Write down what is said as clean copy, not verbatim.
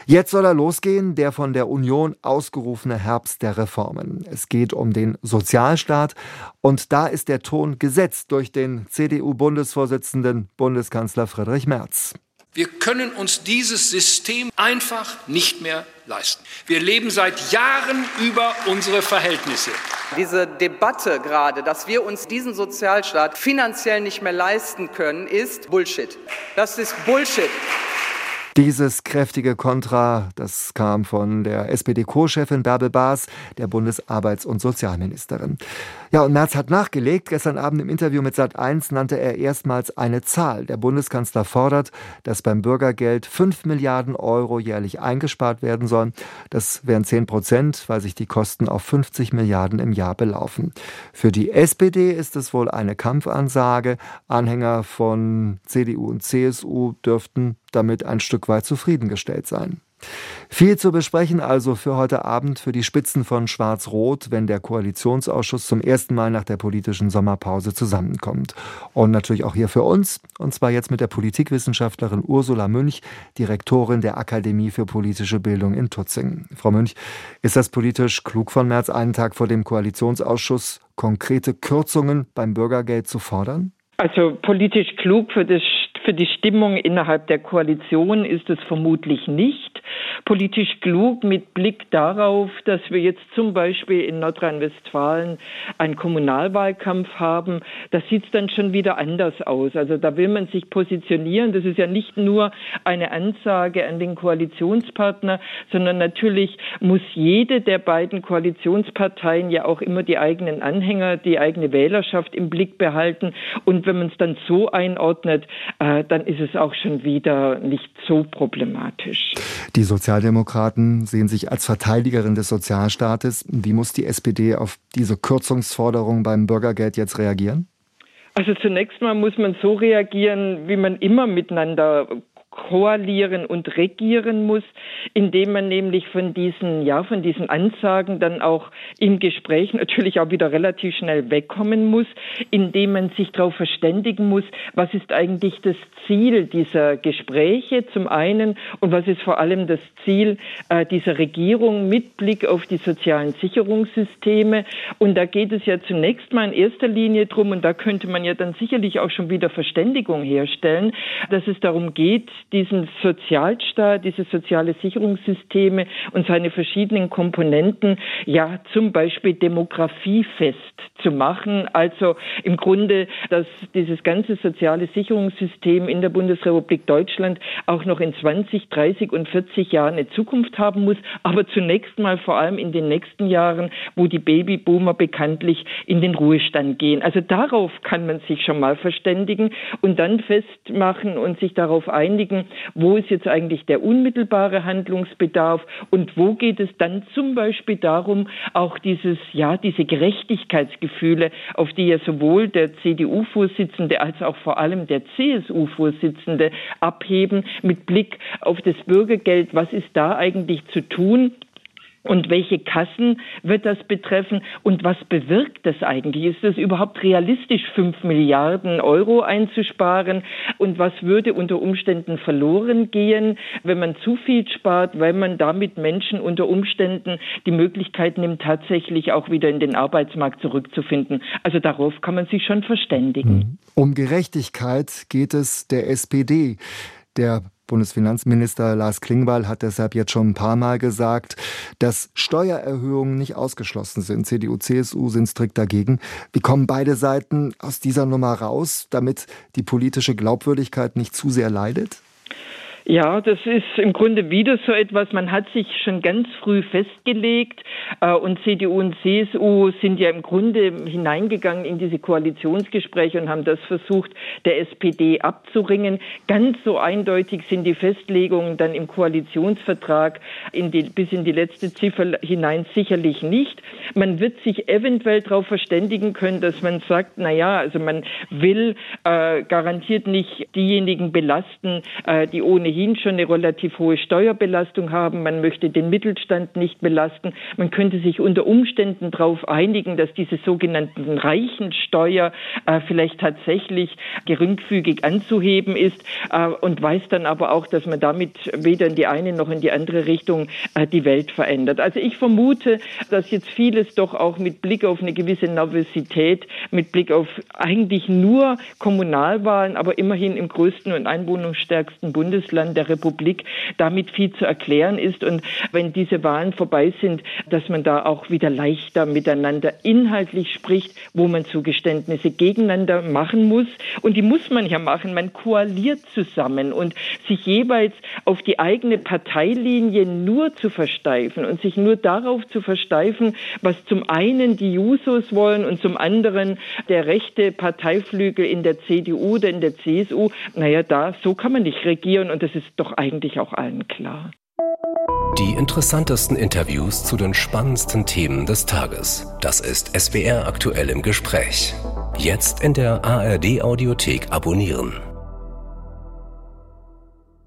Jetzt soll er losgehen, der von der Union ausgerufene Herbst der Reformen. Es geht um den Sozialstaat und da ist der Ton gesetzt durch den CDU-Bundesvorsitzenden Bundeskanzler Friedrich Merz. Wir können uns dieses System einfach nicht mehr leisten. Wir leben seit Jahren über unsere Verhältnisse. Diese Debatte gerade, dass wir uns diesen Sozialstaat finanziell nicht mehr leisten können, ist Bullshit. Das ist Bullshit. Dieses kräftige Kontra, das kam von der SPD-Co-Chefin Bärbel Baas, der Bundesarbeits- und Sozialministerin. Ja, und Merz hat nachgelegt. Gestern Abend im Interview mit Sat.1 nannte er erstmals eine Zahl. Der Bundeskanzler fordert, dass beim Bürgergeld 5 Milliarden Euro jährlich eingespart werden sollen. Das wären 10%, weil sich die Kosten auf 50 Milliarden im Jahr belaufen. Für die SPD ist es wohl eine Kampfansage. Anhänger von CDU und CSU dürften damit ein Stück weit zufriedengestellt sein. Viel zu besprechen also für heute Abend für die Spitzen von Schwarz-Rot, wenn der Koalitionsausschuss zum ersten Mal nach der politischen Sommerpause zusammenkommt. Und natürlich auch hier für uns, und zwar jetzt mit der Politikwissenschaftlerin Ursula Münch, Direktorin der Akademie für politische Bildung in Tutzing. Frau Münch, ist das politisch klug von Merz, einen Tag vor dem Koalitionsausschuss konkrete Kürzungen beim Bürgergeld zu fordern? Also politisch klug für die Stimmung innerhalb der Koalition ist es vermutlich nicht. Politisch klug mit Blick darauf, dass wir jetzt zum Beispiel in Nordrhein-Westfalen einen Kommunalwahlkampf haben, da sieht es dann schon wieder anders aus. Also da will man sich positionieren. Das ist ja nicht nur eine Ansage an den Koalitionspartner, sondern natürlich muss jede der beiden Koalitionsparteien ja auch immer die eigenen Anhänger, die eigene Wählerschaft im Blick behalten. Und wenn man es dann so einordnet, dann ist es auch schon wieder nicht so problematisch. Die Sozialdemokraten sehen sich als Verteidigerin des Sozialstaates. Wie muss die SPD auf diese Kürzungsforderung beim Bürgergeld jetzt reagieren? Also zunächst mal muss man so reagieren, wie man immer miteinander koalieren und regieren muss, indem man nämlich von diesen Ansagen dann auch im Gespräch natürlich auch wieder relativ schnell wegkommen muss, indem man sich darauf verständigen muss, was ist eigentlich das Ziel dieser Gespräche zum einen und was ist vor allem das Ziel dieser Regierung mit Blick auf die sozialen Sicherungssysteme. Und da geht es ja zunächst mal in erster Linie drum, und da könnte man ja dann sicherlich auch schon wieder Verständigung herstellen, dass es darum geht, diesen Sozialstaat, diese soziale Sicherungssysteme und seine verschiedenen Komponenten ja zum Beispiel demografiefest zu machen. Also im Grunde, dass dieses ganze soziale Sicherungssystem in der Bundesrepublik Deutschland auch noch in 20, 30 und 40 Jahren eine Zukunft haben muss, aber zunächst mal vor allem in den nächsten Jahren, wo die Babyboomer bekanntlich in den Ruhestand gehen. Also darauf kann man sich schon mal verständigen und dann festmachen und sich darauf einigen, wo ist jetzt eigentlich der unmittelbare Handlungsbedarf und wo geht es dann zum Beispiel darum, auch diese Gerechtigkeitsgefühle, auf die ja sowohl der CDU-Vorsitzende als auch vor allem der CSU-Vorsitzende abheben, mit Blick auf das Bürgergeld, was ist da eigentlich zu tun? Und welche Kassen wird das betreffen? Und was bewirkt das eigentlich? Ist es überhaupt realistisch, 5 Milliarden Euro einzusparen? Und was würde unter Umständen verloren gehen, wenn man zu viel spart, weil man damit Menschen unter Umständen die Möglichkeit nimmt, tatsächlich auch wieder in den Arbeitsmarkt zurückzufinden? Also darauf kann man sich schon verständigen. Um Gerechtigkeit geht es der SPD. Der Bundesfinanzminister Lars Klingbeil hat deshalb jetzt schon ein paar Mal gesagt, dass Steuererhöhungen nicht ausgeschlossen sind. CDU, CSU sind strikt dagegen. Wie kommen beide Seiten aus dieser Nummer raus, damit die politische Glaubwürdigkeit nicht zu sehr leidet? Ja, das ist im Grunde wieder so etwas, man hat sich schon ganz früh festgelegt und CDU und CSU sind ja im Grunde hineingegangen in diese Koalitionsgespräche und haben das versucht, der SPD abzuringen. Ganz so eindeutig sind die Festlegungen dann im Koalitionsvertrag bis in die letzte Ziffer hinein sicherlich nicht. Man wird sich eventuell darauf verständigen können, dass man sagt, also man will garantiert nicht diejenigen belasten, die ohnehin ohnehin schon eine relativ hohe Steuerbelastung haben. Man möchte den Mittelstand nicht belasten. Man könnte sich unter Umständen darauf einigen, dass diese sogenannten Reichensteuer vielleicht tatsächlich geringfügig anzuheben ist und weiß dann aber auch, dass man damit weder in die eine noch in die andere Richtung die Welt verändert. Also ich vermute, dass jetzt vieles doch auch mit Blick auf eine gewisse Nervosität, mit Blick auf eigentlich nur Kommunalwahlen, aber immerhin im größten und einwohnerstärksten Bundesland der Republik, damit viel zu erklären ist. Und wenn diese Wahlen vorbei sind, dass man da auch wieder leichter miteinander inhaltlich spricht, wo man Zugeständnisse gegeneinander machen muss. Und die muss man ja machen. Man koaliert zusammen und sich jeweils auf die eigene Parteilinie nur zu versteifen und sich nur darauf zu versteifen, was zum einen die Jusos wollen und zum anderen der rechte Parteiflügel in der CDU oder in der CSU. So kann man nicht regieren und das ist doch eigentlich auch allen klar. Die interessantesten Interviews zu den spannendsten Themen des Tages. Das ist SWR aktuell im Gespräch. Jetzt in der ARD Audiothek abonnieren.